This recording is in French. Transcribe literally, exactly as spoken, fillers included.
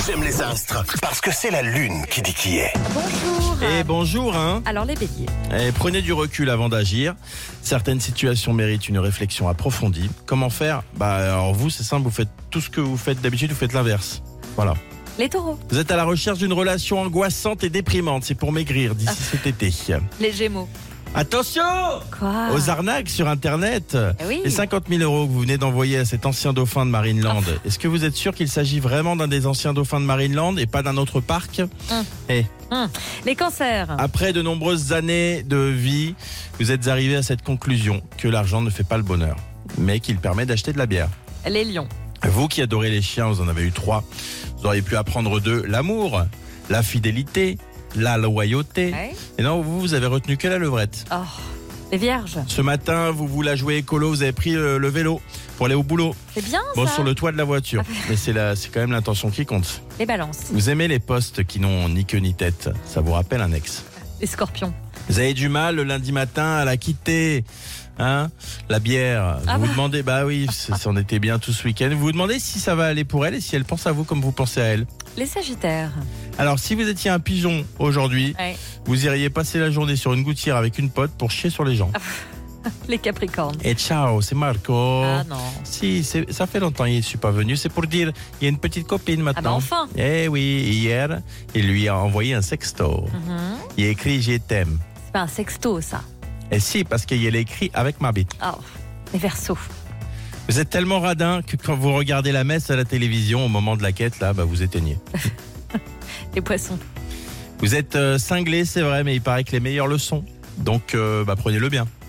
J'aime les astres, parce que c'est la lune qui dit qui est. Bonjour. Et bonjour, hein. Alors les béliers. Et prenez du recul avant d'agir. Certaines situations méritent une réflexion approfondie. Comment faire? Bah alors vous, c'est simple, vous faites tout ce que vous faites d'habitude, vous faites l'inverse. Voilà. Les taureaux. Vous êtes à la recherche d'une relation angoissante et déprimante. C'est pour maigrir d'ici cet été. Les gémeaux. Attention Quoi? aux arnaques sur Internet. Eh oui. Les cinquante mille euros que vous venez d'envoyer à cet ancien dauphin de Marineland, Oh. est-ce que vous êtes sûr qu'il s'agit vraiment d'un des anciens dauphins de Marineland et pas d'un autre parc? Hum. Eh, Hum. Les cancers. après de nombreuses années de vie, vous êtes arrivé à cette conclusion que l'argent ne fait pas le bonheur, mais qu'il permet d'acheter de la bière. Les lions. Vous qui adorez les chiens, vous en avez eu trois. Vous auriez pu apprendre d'eux l'amour, la fidélité, la loyauté. Ouais. Et non, vous, vous avez retenu que la levrette. Oh. Les vierges. Ce matin, vous vous la jouez écolo, vous avez pris euh, le vélo pour aller au boulot. C'est bien Bon, ça. sur le toit de la voiture. Mais c'est la, c'est quand même l'intention qui compte. Les balances. Vous aimez les postes qui n'ont ni queue ni tête. Ça vous rappelle un ex. Les scorpions. Vous avez du mal le lundi matin à la quitter. Hein, la bière. Ah vous bah. vous demandez, bah oui, ça en était bien tout ce week-end. Vous vous demandez si ça va aller pour elle et si elle pense à vous comme vous pensez à elle. Les sagittaires. Alors, si vous étiez un pigeon aujourd'hui, Ouais. vous iriez passer la journée sur une gouttière avec une pote pour chier sur les gens. Les capricornes. Et ciao, c'est Marco. Ah non. Si, c'est- ça fait longtemps qu'il ne suis pas venu. C'est pour dire, il y a une petite copine Ah bah maintenant. enfin. Eh oui, hier, il lui a envoyé un sexto. Mhm. Il a écrit je t'aime. C'est pas un sexto ça. Et si, parce qu'il l'a écrit avec ma bite. Oh. Les verseaux. Vous êtes tellement radin que quand vous regardez la messe à la télévision au moment de la quête, là, bah, vous éteignez. Les poissons. Vous êtes euh, cinglé, c'est vrai, mais il paraît que les meilleures le sont. Donc, euh, bah, prenez-le bien.